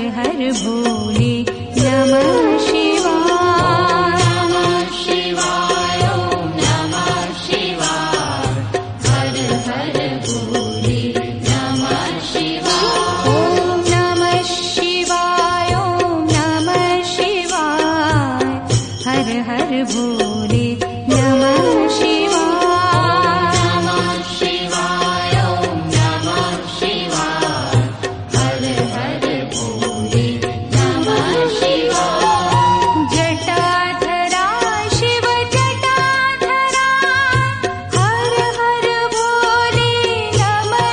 हर भोले नमः शिवाय। नमः शिवाय ओम नमः शिवाय हर हर भोले नमः शिवाय। ओम नमः शिवाय ओम नमः शिवाय हर हर भोले नमः शिवाय। नमः शिवाय ओम नमः शिवाय हर हर भोले नमः शिवाय। जटाधरा शिव जटाधरा हर हर भोले नमः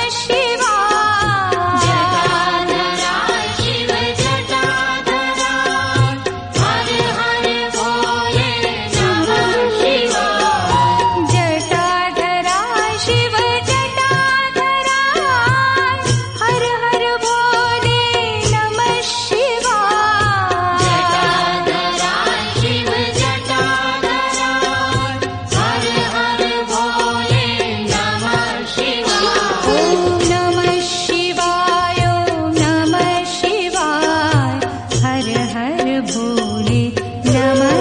शिवाय। जटाधरा शिव जटाधरा हर हर भोले नमः शिवाय। जटाधरा शिव जटाधरा हर हर भोले नमः शिवाय। जटाधरा शिव जटाधरा हर हर भोले नमः शिवाय। ओम नमः शिवाय ओम नमः शिवाय हर हर भोले नमः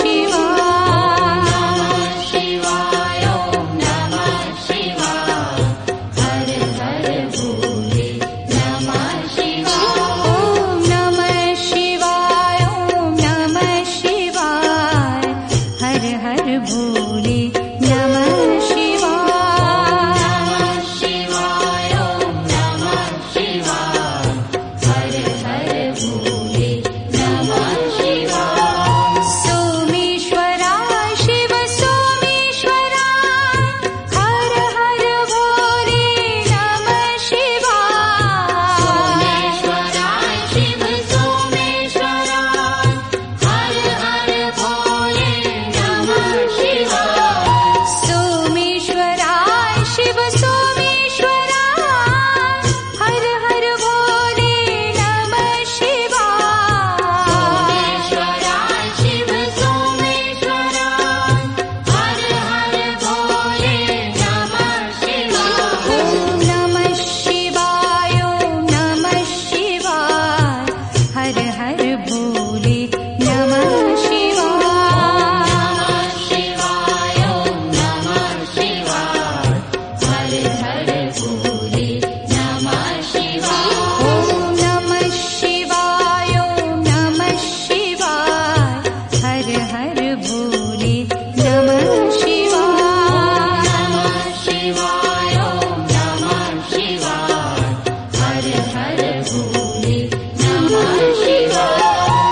शिवाय। नमः शिवाय ओम नमः शिवाय हर हर भोले नमः शिवाय। ओम नमः शिवाय ओम नमः शिवाय हर हर भोले नमः शिवाय। नमः शिवाय ओम नमः शिवाय हर हर भोले नमः शिवाय। सोमेश्वराय शिव सोमेश्वराय हर हर भोले नमः शिवाय। सोमेश्वराय शिव सोमेश्वराय हर हर भोले नमः शिवाय। सोमेश्वराय शिव सोमेश्वराय हर हर भोले नमः शिवाय। सोमेश्वराय शिव सोमेश्वराय हर हर भोले नमः शिवाय। ओम नमः शिवाय ओम नमः शिवाय हर हर भोले नमः शिवाय। नमः शिवाय ओम नमः शिवाय हर हर भोले नमः शिवाय। ओम नमः शिवाय ओम नमः शिवाय हर हर भोले नमः शिवाय। नमः शिवाय ओम नमः शिवाय हर हर भोले नमः शिवाय।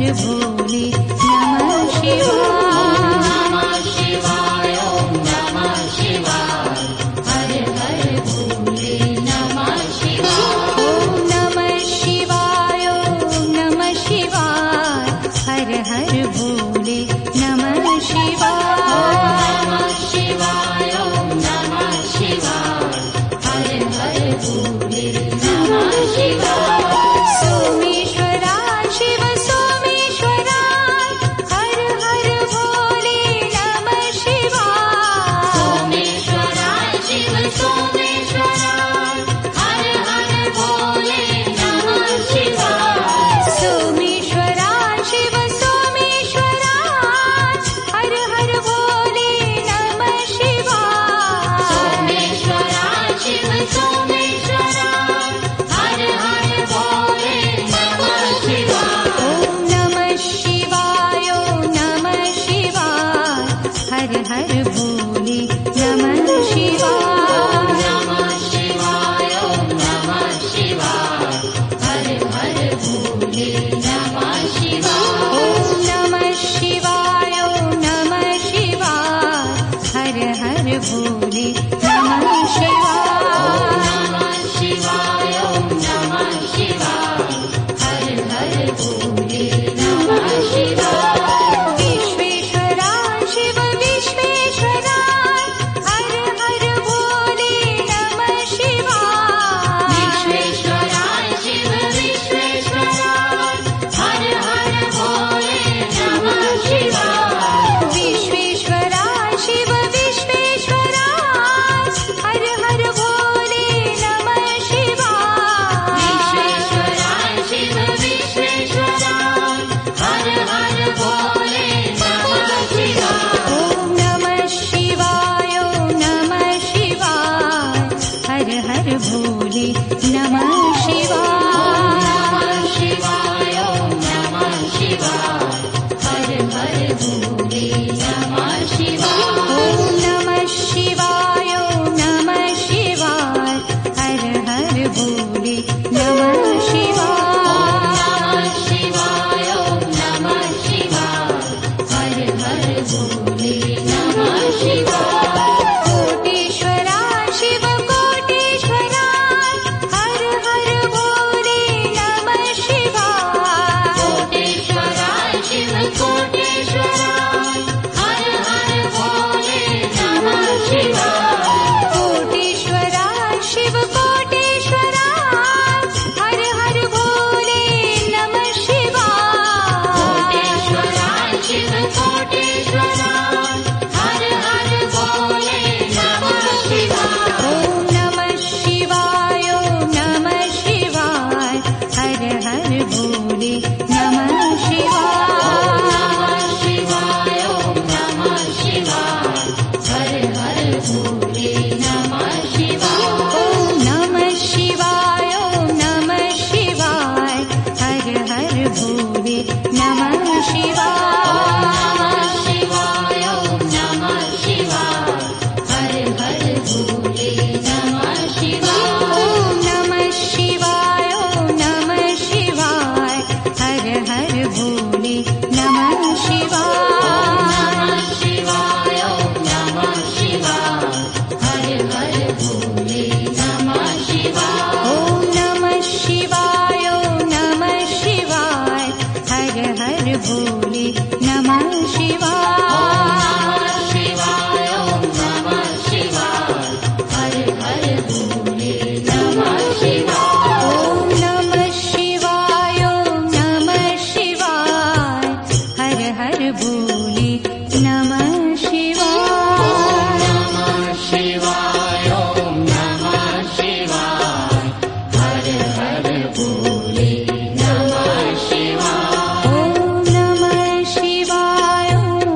भोले नमः शिवाय। नमः शिवाय ओम नमः शिवाय हर हर भोले नमः शिवाय। ओम नमः शिवाय ओम नमः शिवाय हर हर भोले नमः शिवाय। नमः शिवाय ओम नमः शिवाय हर हर भोले नमः शिवाय। सोमेश्वरा शिव सोमेश्वरा हर हर भोले नमः शिवाय। सोमेश्वरा शिव सोमेश्वरा हर हर भोले नमः शिवाय। सोमेश्वरा शिव सोमेश्वरा हर हर भोले नमः शिवाय। सोमेश्वरा शिव सोमेश्वरा हर हर भोले नमः शिवाय। ओम नमः शिवाय ओम नमः शिवाय हर हर भोले नमः शिवाय। नमः शिवाय ओम नमः शिवाय हर हर भोले नमः शिवाय। ओम नमः शिवाय ओम नमः शिवाय हर हर भोले नमः शिवाय। नमः शिवाय ओम नमः शिवाय हर हर भोले नमः शिवाय। विश्वेश्वरा शिव विश्वेश्वरा हर हर भोले नमः शिवाय। विश्वेश्वरा शिव विश्वेश्वरा हर हर भोले नमः शिवाय। विश्वेश्वरा शिव विश्वेश्वरा हर हर भोले नमः शिवाय। विश्वेश्वरा शिव विश्वेश्वरा हर हर भोले नमः शिवाय। ओम नमः शिवाय ओम नमः शिवाय हर हर भोले नमः शिवाय। नमः शिवाय ओम नमः शिवाय हर हर भोले नमः शिवाय। ओम नमः शिवाय ओम नमः शिवाय हर हर भोले नमः शिवाय। नमः शिवाय ओम नमः शिवाय हर हर भोले नमः शिवाय। कोटेश्वरा शिव कोटेश्वरा हर हर भोले नमः शिवाय। कोटेश्वरा शिव कोटेश्वरा हर हर भोले नमः शिवाय। कोटेश्वरा शिव कोटेश्वरा हर हर भोले नमः शिवाय। कोटेश्वरा शिव कोटेश्वरा हर हर भोले नमः शिवाय। ओम नमः शिवाय ओम नमः शिवाय हर हर भोले नमः शिवाय। नमः शिवाय ओम नमः शिवाय हर हर भोले नमः शिवाय। ओम नमः शिवाय ओम नमः शिवाय हर हर भोले नमः शिवाय। नमः शिवाय ओम नमः शिवाय हर हर भोले नमः शिवाय। ओम नमः शिवाय ओम नमः शिवाय हर हर भोले नमः शिवाय। नमः शिवाय ओम नमः शिवाय हर हर भोले नमः शिवाय। ओम नमः शिवाय ओम नमः शिवाय हर हर भोले नमः शिवाय। नमः शिवाय ओम नमः शिवाय हर हर भोले नमः शिवाय। ओम नमः शिवाय ओम नमः शिवाय हर हर भोले नमः शिवाय। नमः शिवाय ओम नमः शिवाय हर हर भोले नमः शिवाय। ओम नमः शिवाय ओम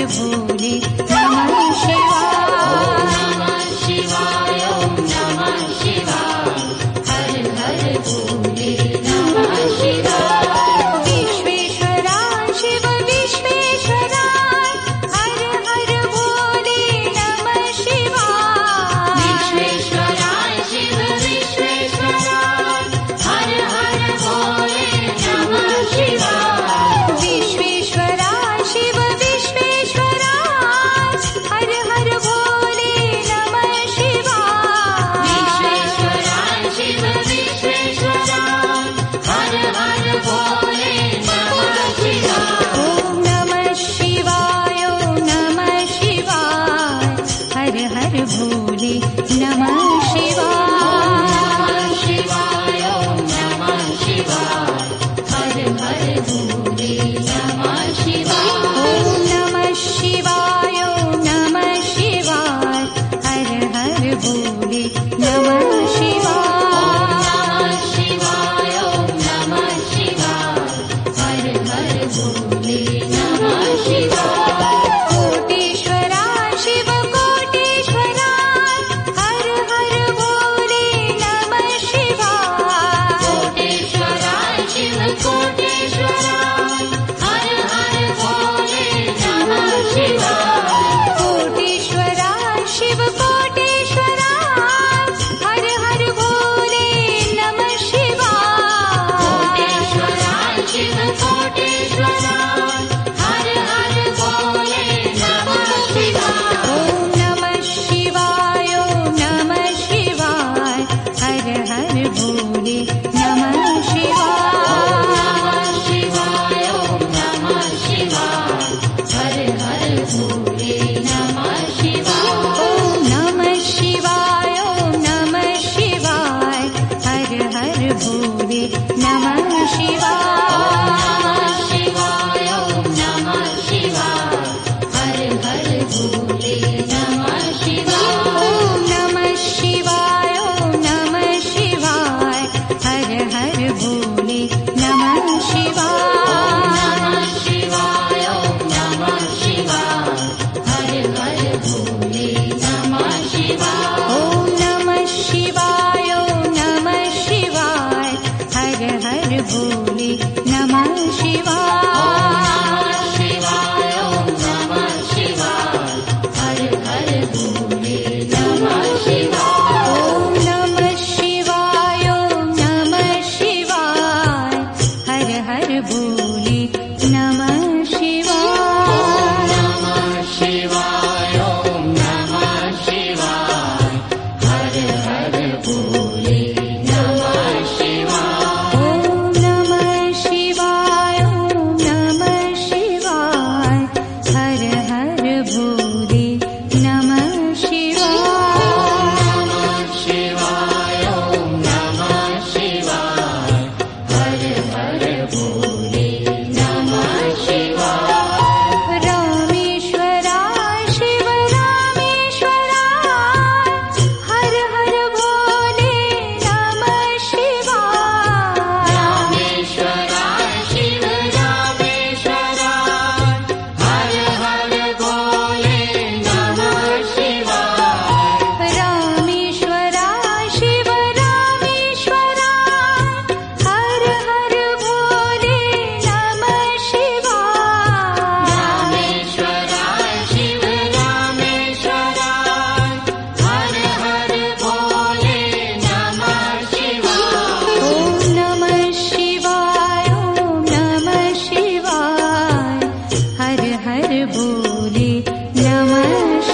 भोले नमः शिवाय। नमः शिवाय ओम नमः शिवाय हर हर भोले नमः शिवाय। विश्वेश्वरा शिव विश्वेश्वरा हर हर भोले नमः शिवाय। विश्वेश्वरा शिव विश्वेश्वरा हर हर भोले नमः शिवाय। विश्वेश्वरा शिव विश्वेश्वरा हर हर भोले नमः शिवाय। विश्वेश्वरा शिव विश्वेश्वरा हर हर भोले नमः शिवाय। ओम नमः शिवाय ओम नमः शिवाय हर हर भोले नमः शिवाय। शिवाय ओम नमः शिवाय हर हर भोले नमः शिवाय। ओम नमः शिवाय ओम नमः शिवाय हर हर भोले नमः शिवाय। शिवाय ओम नमः शिवाय हर हर भोले नमः शिवाय। कोटेश्वरा शिव कोटेश्वरा हर हर भोले नमः शिवाय। कोटेश्वरा शिव कोटेश्वरा हर हर भोले नमः शिवाय। कोटेश्वरा शिव कोटेश्वरा हर हर भोले नमः शिवाय। कोटेश्वरा शिव कोटेश्वरा हर हर भोले नमः शिवाय। ओम नमः शिवाय ओम नमः शिवाय हर हर भोले नमः शिवाय। शिवाय ओम नमः शिवाय हर हर भोले नमः शिवाय। ओम नमः शिवाय ओम नमः शिवाय हर हर भोले नमः शिवाय। शिवाय ओम नमः शिवाय हर हर भोले नमः शिवाय। ओम नमः शिवाय ओम नमः शिवाय हर हर भोले नमः शिवाय। शिवाय ओम नमः शिवाय हर हर भोले नमः शिवाय। ओम नमः शिवाय ओम नमः शिवाय हर हर भोले नमः शिवाय। शिवाय ओम नमः शिवाय हर हर भोले नमः शिवाय। ओम नमः शिवाय ओम नमः शिवाय हर हर भोले नमः शिवाय। नमः शिवाय ओम नमः शिवाय हर हर भोले नमः शिवाय। ओम नमः शिवाय ओम नमः शिवाय हर हर भोले नमः शिवाय। शिवाय ओम नमः शिवाय हर हर भोले नमः शिवाय। रामेश्वरा शिव रामेश्वरा हर हर भोले नमः शिवाय। रामेश्वरा शिव रामेश्वरा हर हर भोले नमः शिवाय। रामेश्वरा शिव रामेश्वरा हर हर भोले नमः शिवाय। रामेश्वरा शिव रामेश्वरा हर हर भोले नमः शिवाय। ओम नमः शिवाय ओम नमः शिवाय हर हर भोले नमः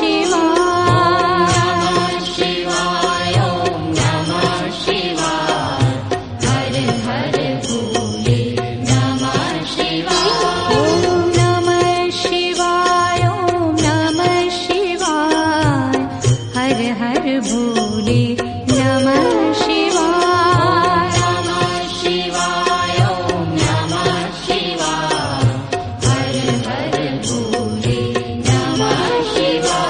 शिवाय। शिवाय ओम नमः शिवाय हर हर भोले नमः शिवाय। ओम नमः शिवाय ओम नमः शिवाय हर हर भोले नमः शिवाय। शिवाय ओम नमः शिवाय हर हर भोले नमः शिवाय।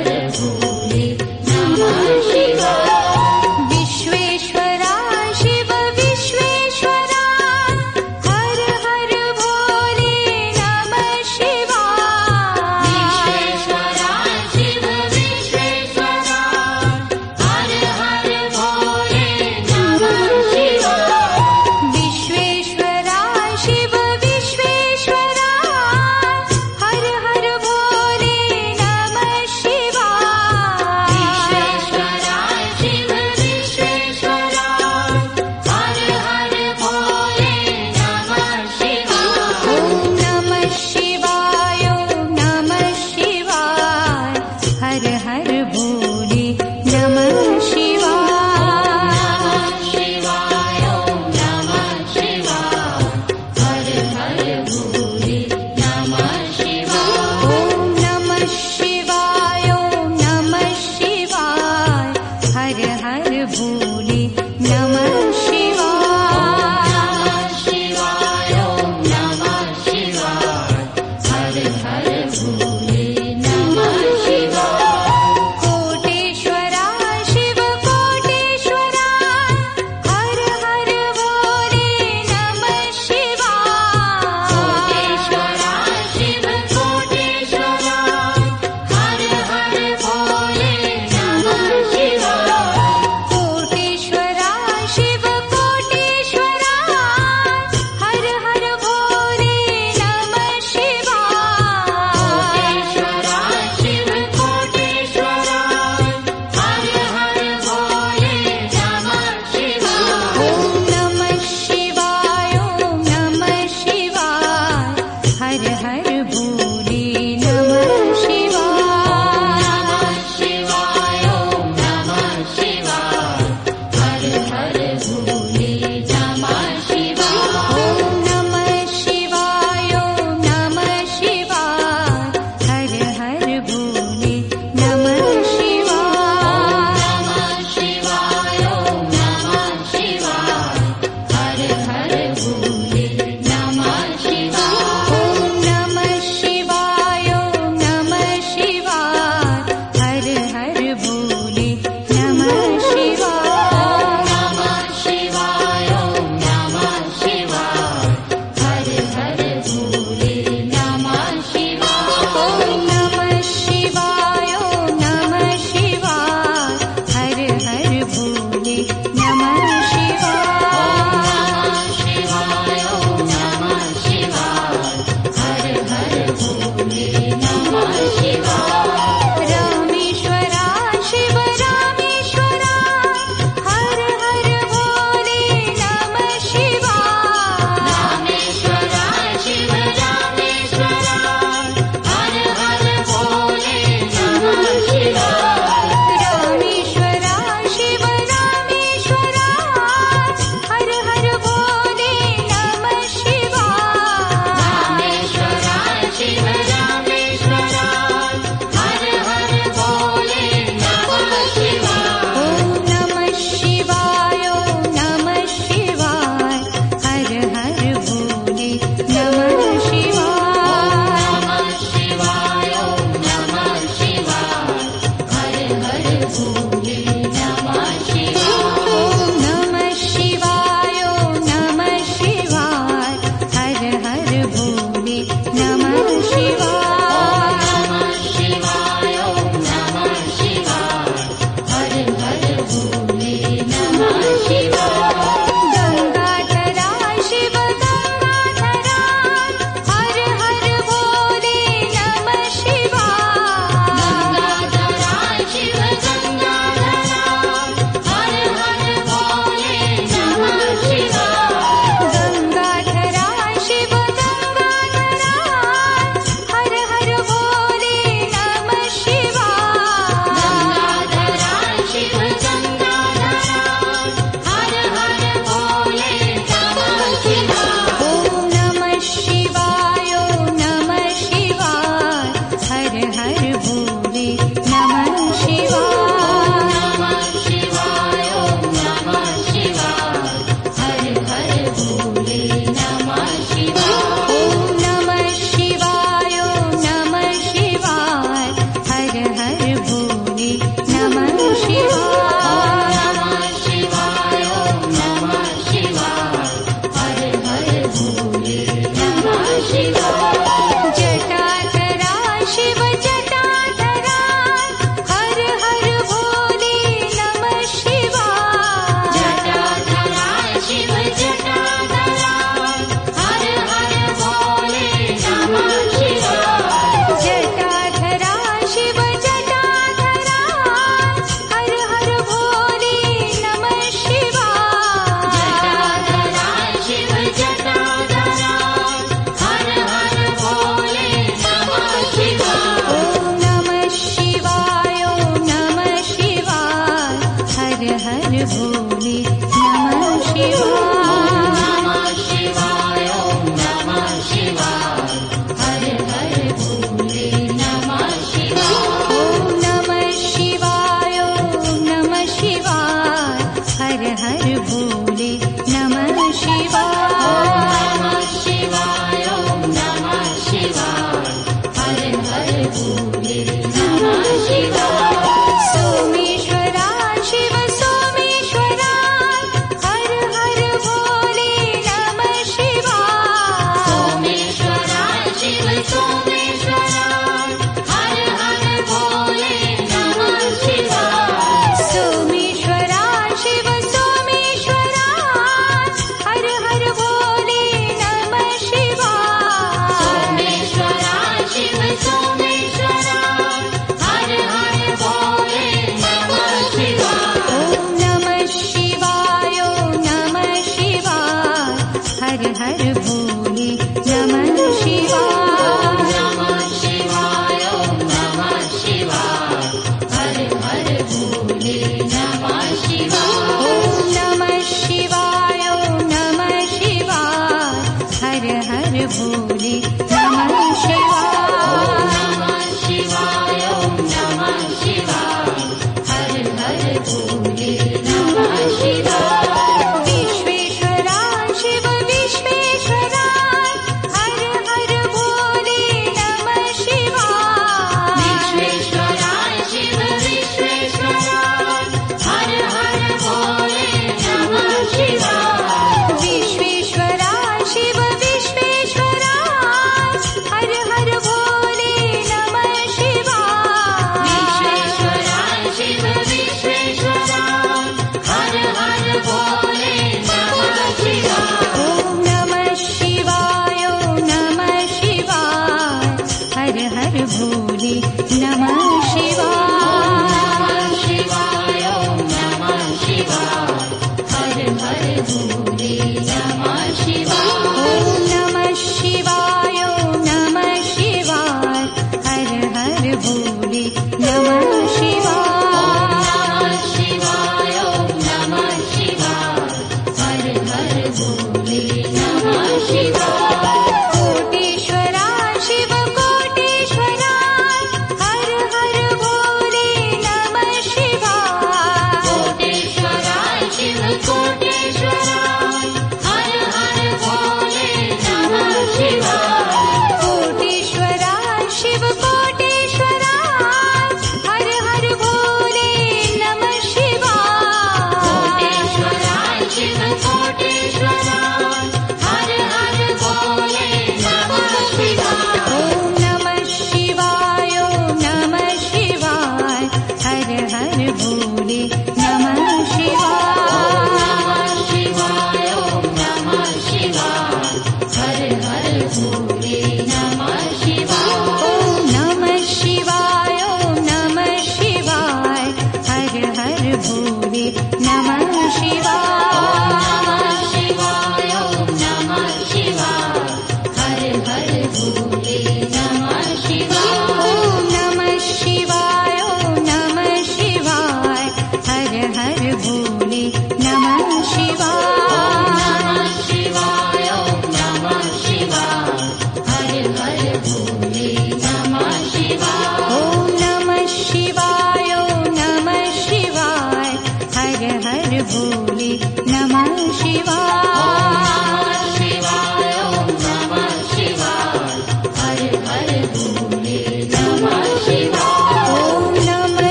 भोले नमः शिवाय विश्वेश्वरा शिव विश्वेश्वरा हर हर भोले नमः शिवाय विश्वेश्वरा शिव विश्वेश्वरा हर हर भोले नमः शिवाय विश्वेश्वरा शिव विश्वेश्वरा हर हर भोले नमः शिवाय विश्वेश्वरा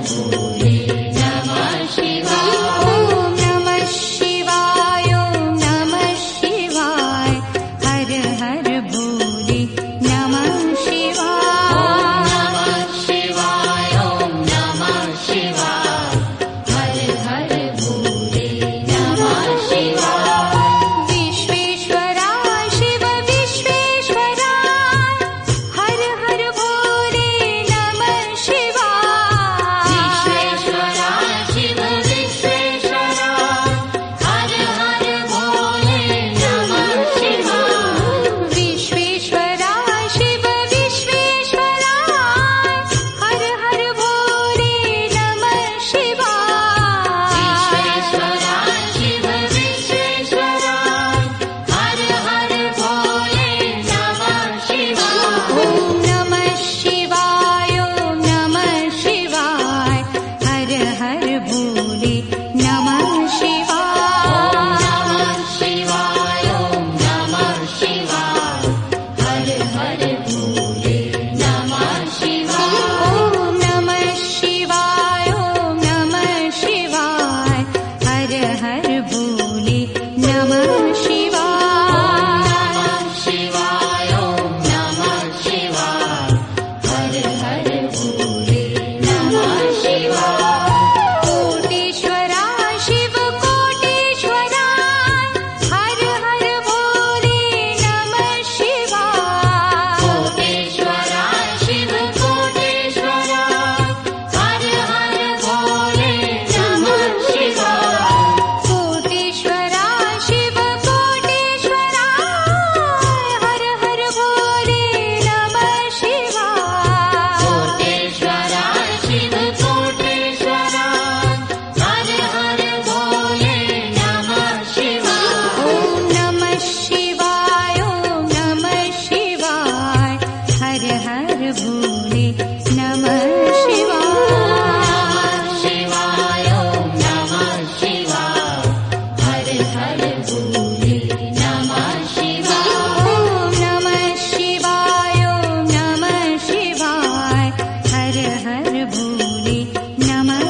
भोले नमः शिवाय। ॐ नमः शिवाय ॐ नमः शिवाय हर हर भोले नमः शिवाय। नमः शिवाय ॐ नमः शिवाय हर हर भोले नमः शिवाय। विश्वेश्वराय शिव विश्वेश्वराय हर हर भोले नमः शिवाय। विश्वेश्वराय शिव विश्वेश्वराय हर हर भोले नमः शिवाय। विश्वेश्वराय शिव विश्वेश्वराय हर हर भोले नमः शिवाय। विश्वेश्वराय शिव विश्वेश्वराय हर हर भोले नमः शिवाय। ॐ नमः शिवाय ॐ नमः शिवाय हर हर भोले नमः शिवाय। नमः शिवाय ॐ नमः शिवाय हर हर भोले नमः शिवाय। ॐ नमः शिवाय ॐ नमः शिवाय हर हर भोले नमः शिवाय। नमः शिवाय ॐ नमः शिवाय हर हर भोले नमः शिवाय। कोटेश्वराय शिव कोटेश्वराय हर हर भोले नमः शिवाय। कोटेश्वराय शिव कोटेश्वराय हर हर भोले नमः शिवाय। कोटेश्वराय शिव कोटेश्वराय हर हर भोले नमः शिवाय। कोटेश्वराय शिव कोटेश्वराय हर हर भोले नमः शिवाय। ॐ नमः शिवाय ॐ नमः शिवाय हर हर भोले नमः शिवाय। शिवाय ॐ नमः शिवाय हर हर भोले नमः शिवाय। ॐ नमः शिवाय ॐ नमः शिवाय हर हर भोले नमः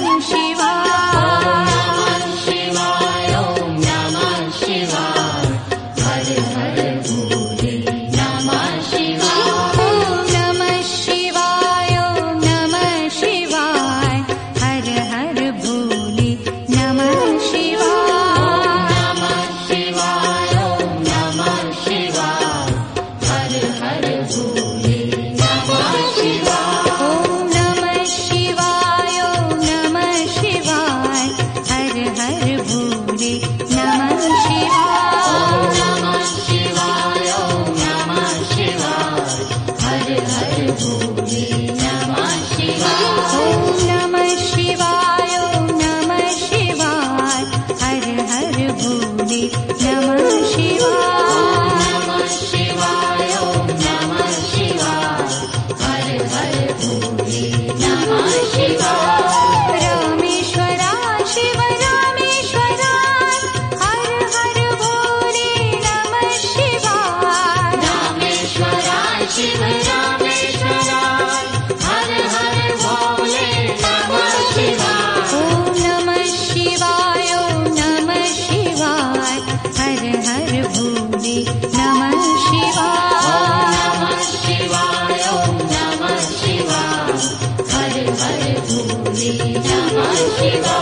शिवाय। शिवाय ॐ नमः शिवाय हर हर भोले नमः शिवाय। ॐ नमः शिवाय ॐ नमः शिवाय हर हर भोले नमः शिवाय। नमः शिवाय ॐ नमः शिवाय हर हर भोले नमः शिवाय। ॐ नमः शिवाय ॐ नमः शिवाय हर हर भोले नमः शिवाय। नमः शिवाय ॐ नमः शिवाय हर हर भोले नमः शिवाय। ॐ नमः शिवाय ॐ नमः शिवाय हर हर भोले नमः शिवाय। नमः शिवाय ॐ नमः शिवाय हर हर भोले नमः शिवाय। रामेश्वराय शिव रामेश्वराय हर हर भोले नमः शिवाय। रामेश्वराय शिव रामेश्वराय हर हर भोले नमः शिवाय। ॐ नमः शिवाय ॐ नमः शिवाय हर हर भोले नमः शिवाय। नमः शिवाय ॐ नमः शिवाय हर हर भोले नमः शिवाय।